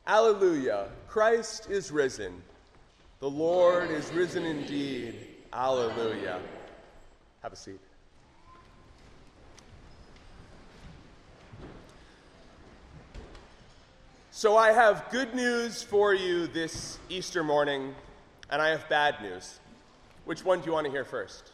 Alleluia, Christ is risen. The Lord is risen indeed. Alleluia. Have a seat. So I have good news for you this Easter morning, and I have bad news. Which one do you want to hear first?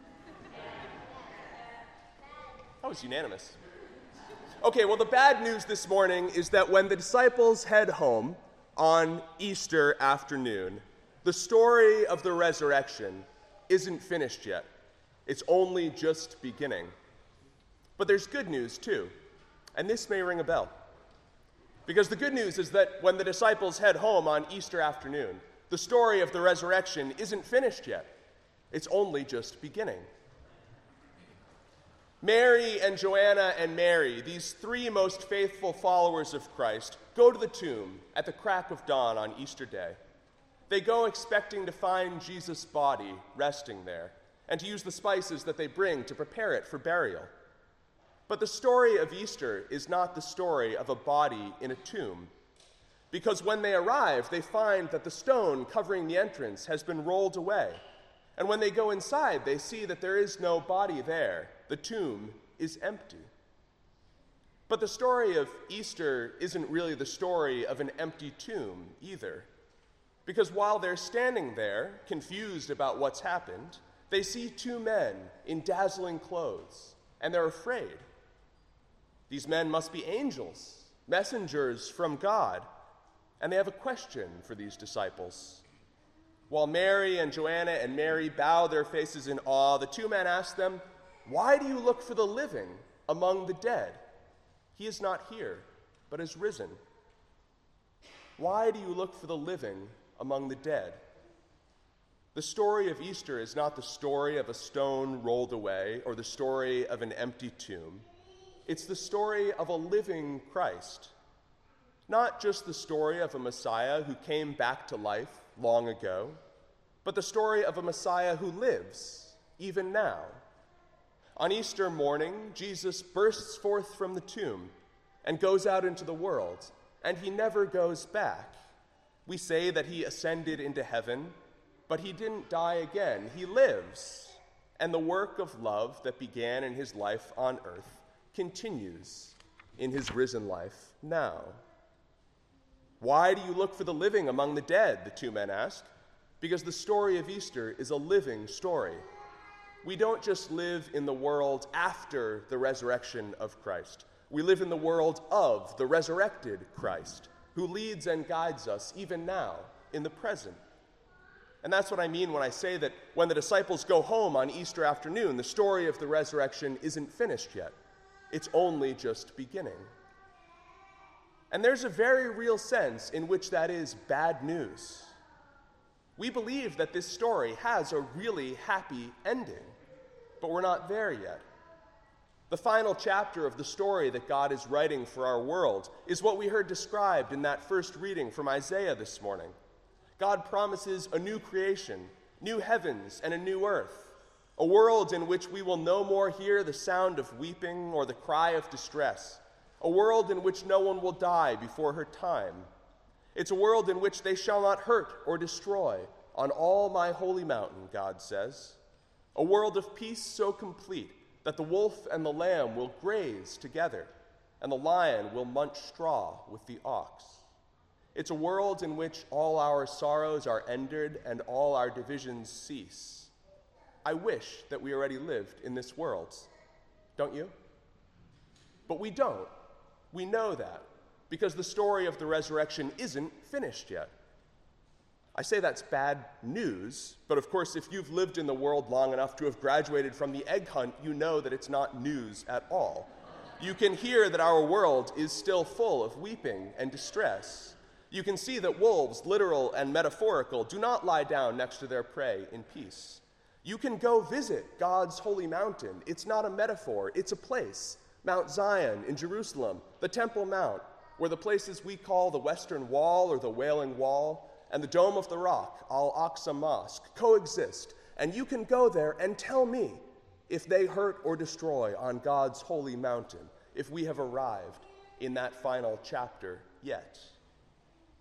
That was unanimous. Okay, well, the bad news this morning is that when the disciples head home on Easter afternoon, the story of the resurrection isn't finished yet. It's only just beginning. But there's good news, too, and this may ring a bell. Because the good news is that when the disciples head home on Easter afternoon, the story of the resurrection isn't finished yet. It's only just beginning. Mary and Joanna and Mary, these three most faithful followers of Christ, go to the tomb at the crack of dawn on Easter Day. They go expecting to find Jesus' body resting there and to use the spices that they bring to prepare it for burial. But the story of Easter is not the story of a body in a tomb, because when they arrive, they find that the stone covering the entrance has been rolled away. And when they go inside, they see that there is no body there. The tomb is empty. But the story of Easter isn't really the story of an empty tomb either. Because while they're standing there, confused about what's happened, they see two men in dazzling clothes, and they're afraid. These men must be angels, messengers from God, and they have a question for these disciples. While Mary and Joanna and Mary bow their faces in awe, the two men ask them, "Why do you look for the living among the dead? He is not here, but is risen." Why do you look for the living among the dead? The story of Easter is not the story of a stone rolled away or the story of an empty tomb. It's the story of a living Christ. Not just the story of a Messiah who came back to life long ago, but the story of a Messiah who lives even now. On Easter morning, Jesus bursts forth from the tomb and goes out into the world, and he never goes back. We say that he ascended into heaven, but he didn't die again. He lives, and the work of love that began in his life on earth continues in his risen life now. Why do you look for the living among the dead? The two men ask. Because the story of Easter is a living story. We don't just live in the world after the resurrection of Christ. We live in the world of the resurrected Christ, who leads and guides us even now in the present. And that's what I mean when I say that when the disciples go home on Easter afternoon, the story of the resurrection isn't finished yet. It's only just beginning. And there's a very real sense in which that is bad news. We believe that this story has a really happy ending, but we're not there yet. The final chapter of the story that God is writing for our world is what we heard described in that first reading from Isaiah this morning. God promises a new creation, new heavens, and a new earth. A world in which we will no more hear the sound of weeping or the cry of distress. A world in which no one will die before her time. It's a world in which they shall not hurt or destroy on all my holy mountain, God says. A world of peace so complete that the wolf and the lamb will graze together, and the lion will munch straw with the ox. It's a world in which all our sorrows are ended and all our divisions cease. I wish that we already lived in this world, don't you? But we don't. We know that, because the story of the resurrection isn't finished yet. I say that's bad news, but of course, if you've lived in the world long enough to have graduated from the egg hunt, you know that it's not news at all. You can hear that our world is still full of weeping and distress. You can see that wolves, literal and metaphorical, do not lie down next to their prey in peace. You can go visit God's holy mountain. It's not a metaphor, it's a place. Mount Zion in Jerusalem, the Temple Mount, where the places we call the Western Wall or the Wailing Wall and the Dome of the Rock, Al-Aqsa Mosque, coexist. And you can go there and tell me if they hurt or destroy on God's holy mountain, if we have arrived in that final chapter yet.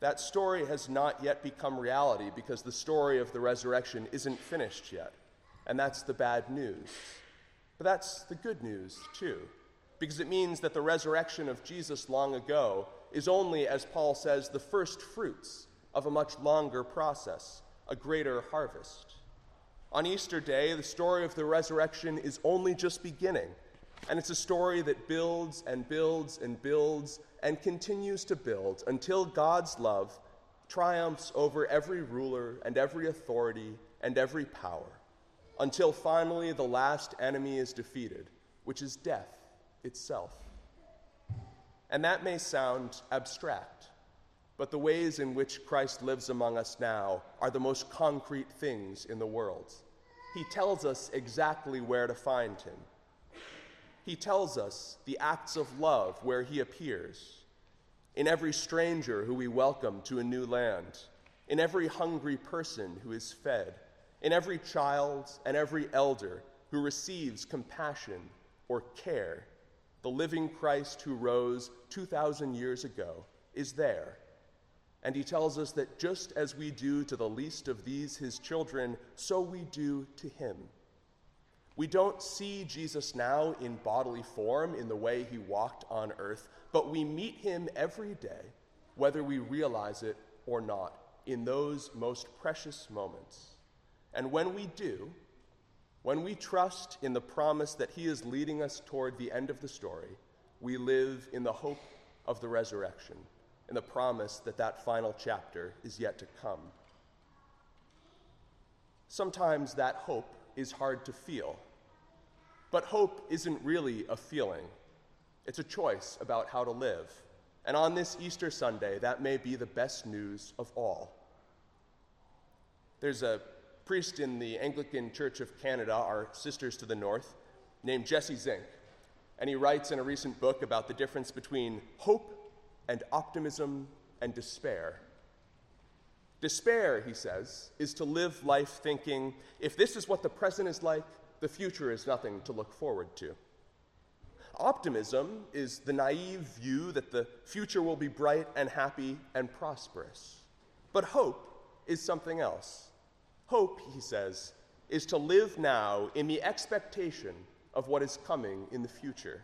that story has not yet become reality because the story of the resurrection isn't finished yet. And that's the bad news. But that's the good news, too, because it means that the resurrection of Jesus long ago is only, as Paul says, the first fruits of a much longer process, a greater harvest. On Easter Day, the story of the resurrection is only just beginning, and it's a story that builds and builds and builds and continues to build until God's love triumphs over every ruler and every authority and every power, until finally the last enemy is defeated, which is death itself. And that may sound abstract, but the ways in which Christ lives among us now are the most concrete things in the world. He tells us exactly where to find him. He tells us the acts of love where he appears, in every stranger who we welcome to a new land, in every hungry person who is fed, in every child and every elder who receives compassion or care. The living Christ who rose 2,000 years ago is there. And he tells us that just as we do to the least of these, his children, so we do to him. We don't see Jesus now in bodily form in the way he walked on earth, but we meet him every day, whether we realize it or not, in those most precious moments. And when we do, when we trust in the promise that he is leading us toward the end of the story, we live in the hope of the resurrection, in the promise that that final chapter is yet to come. Sometimes that hope is hard to feel, but hope isn't really a feeling. It's a choice about how to live. And on this Easter Sunday, that may be the best news of all. There's a priest in the Anglican Church of Canada, our sisters to the north, named Jesse Zink, and he writes in a recent book about the difference between hope and optimism and despair. Despair, he says, is to live life thinking, if this is what the present is like, the future is nothing to look forward to. Optimism is the naive view that the future will be bright and happy and prosperous. But hope is something else. Hope, he says, is to live now in the expectation of what is coming in the future.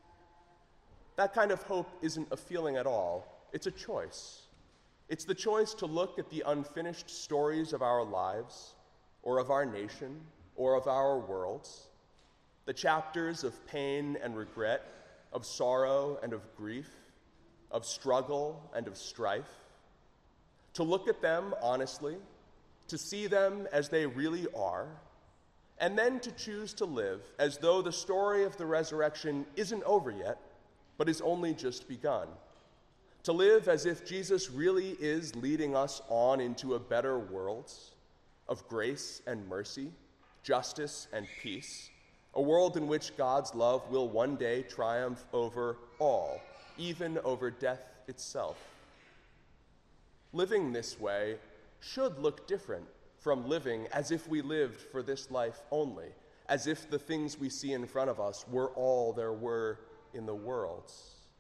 That kind of hope isn't a feeling at all. It's a choice. It's the choice to look at the unfinished stories of our lives, or of our nation, or of our worlds, the chapters of pain and regret, of sorrow and of grief, of struggle and of strife, to look at them honestly, to see them as they really are, and then to choose to live as though the story of the resurrection isn't over yet, but is only just begun. To live as if Jesus really is leading us on into a better world of grace and mercy, justice and peace, a world in which God's love will one day triumph over all, even over death itself. Living this way should look different from living as if we lived for this life only, as if the things we see in front of us were all there were in the world.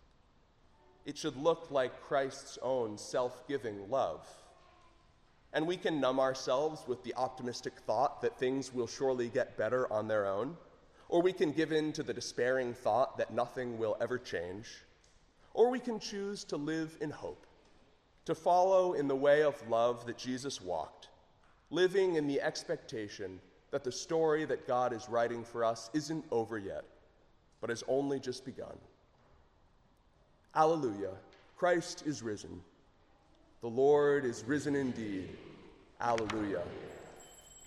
It should look like Christ's own self-giving love. And we can numb ourselves with the optimistic thought that things will surely get better on their own, or we can give in to the despairing thought that nothing will ever change, or we can choose to live in hope, to follow in the way of love that Jesus walked, living in the expectation that the story that God is writing for us isn't over yet, but has only just begun. Alleluia, Christ is risen. The Lord is risen indeed. Alleluia.